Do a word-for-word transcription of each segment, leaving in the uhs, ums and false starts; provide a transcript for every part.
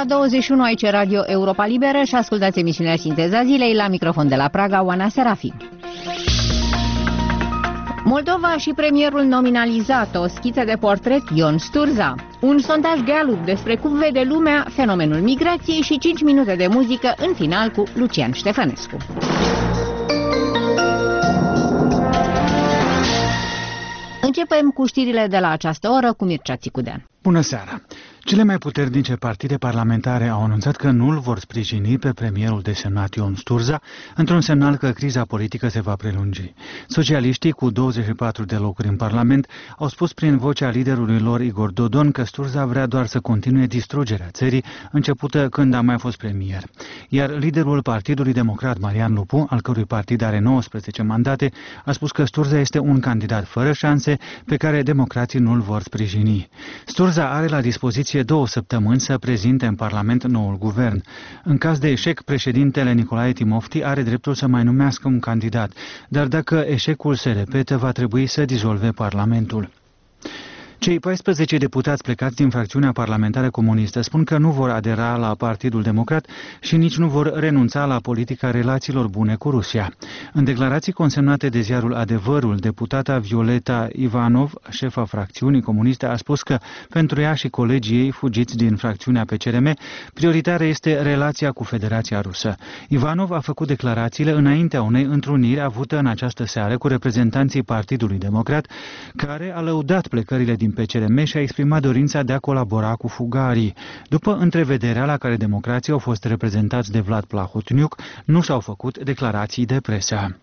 ora douăzeci și unu, aici Radio Europa Liberă și ascultați emisiunea Sinteza Zilei, la microfon de la Praga, Oana Serafim. Moldova și premierul nominalizat, o schiță de portret Ion Sturza, un sondaj Gallup despre cum vede lumea fenomenul migrației și cinci minute de muzică în final cu Lucian Ștefănescu. Începem cu știrile de la această oră cu Mircea Țicudean. Bună seara! Cele mai puternice partide parlamentare au anunțat că nu îl vor sprijini pe premierul desemnat Ion Sturza, într-un semnal că criza politică se va prelungi. Socialiștii, cu douăzeci și patru de locuri în Parlament, au spus prin vocea liderului lor Igor Dodon că Sturza vrea doar să continue distrugerea țării, începută când a mai fost premier. Iar liderul Partidului Democrat, Marian Lupu, al cărui partid are nouăsprezece mandate, a spus că Sturza este un candidat fără șanse pe care democrații nu îl vor sprijini. Sturza are la dispoziție două săptămâni să prezinte în Parlament noul guvern. În caz de eșec, președintele Nicolae Timofti are dreptul să mai numească un candidat, dar dacă eșecul se repetă, va trebui să dizolve Parlamentul. Cei paisprezece deputați plecați din fracțiunea parlamentară comunistă spun că nu vor adera la Partidul Democrat și nici nu vor renunța la politica relațiilor bune cu Rusia. În declarații consemnate de ziarul Adevărul, deputata Violeta Ivanov, șefa fracțiunii comuniste, a spus că pentru ea și colegii ei fugiți din fracțiunea P C R M, prioritară este relația cu Federația Rusă. Ivanov a făcut declarațiile înaintea unei întruniri avute în această seară cu reprezentanții Partidului Democrat, care a lăudat plecările din P C R M și a exprimat dorința de a colabora cu fugarii. După întrevederea la care democrații au fost reprezentați de Vlad Plahotniuc, nu și-au făcut declarații de presă.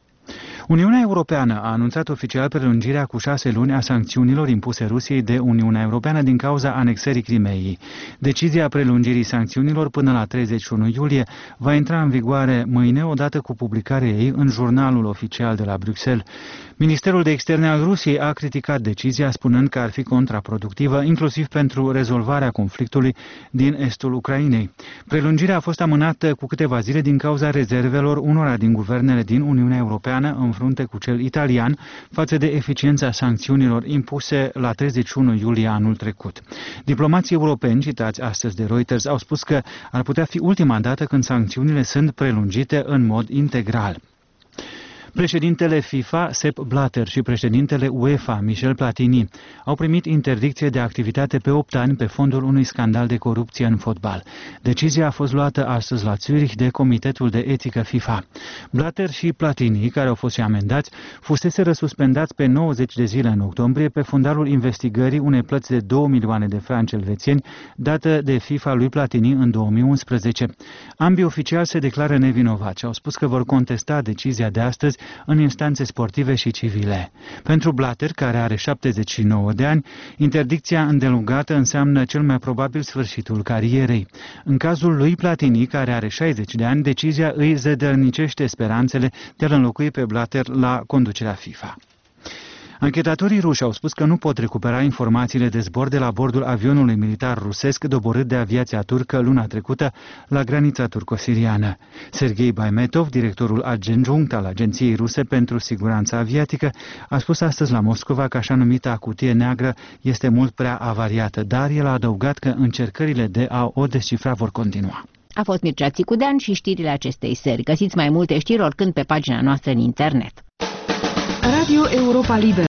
Uniunea Europeană a anunțat oficial prelungirea cu șase luni a sancțiunilor impuse Rusiei de Uniunea Europeană din cauza anexării Crimeei. Decizia prelungirii sancțiunilor până la treizeci și unu iulie va intra în vigoare mâine, odată cu publicarea ei în jurnalul oficial de la Bruxelles. Ministerul de Externe al Rusiei a criticat decizia, spunând că ar fi contraproductivă, inclusiv pentru rezolvarea conflictului din estul Ucrainei. Prelungirea a fost amânată cu câteva zile din cauza rezervelor unora din guvernele din Uniunea Europeană în frunte cu cel italian față de eficiența sancțiunilor impuse la treizeci și unu iulie anul trecut. Diplomații europeni, citați astăzi de Reuters, au spus că ar putea fi ultima dată când sancțiunile sunt prelungite în mod integral. Președintele FIFA, Sepp Blatter, și președintele UEFA, Michel Platini, au primit interdicție de activitate pe opt ani pe fondul unui scandal de corupție în fotbal. Decizia a fost luată astăzi la Zurich de Comitetul de Etică FIFA. Blatter și Platini, care au fost și amendați, fuseseră suspendați pe nouăzeci de zile în octombrie pe fundalul investigării unei plăți de două milioane de franci elvețieni dată de FIFA lui Platini în două mii unsprezece. Ambii oficiali se declară nevinovați și au spus că vor contesta decizia de astăzi în instanțe sportive și civile. Pentru Blatter, care are șaptezeci și nouă de ani, interdicția îndelungată înseamnă cel mai probabil sfârșitul carierei. În cazul lui Platini, care are șaizeci de ani, decizia îi zădărnicește speranțele de a-l înlocui pe Blatter la conducerea FIFA. Anchetatorii ruși au spus că nu pot recupera informațiile de zbor de la bordul avionului militar rusesc doborât de aviația turcă luna trecută la granița turco-siriană. Sergei Baimetov, directorul adjunct al Agenției Ruse pentru Siguranța Aviatică, a spus astăzi la Moscova că așa numita cutie neagră este mult prea avariată, dar el a adăugat că încercările de a o descifra vor continua. A fost Mircea Țicudean și știrile acestei seri. Găsiți mai multe știri oricând pe pagina noastră în internet. Radio Europa Liberă.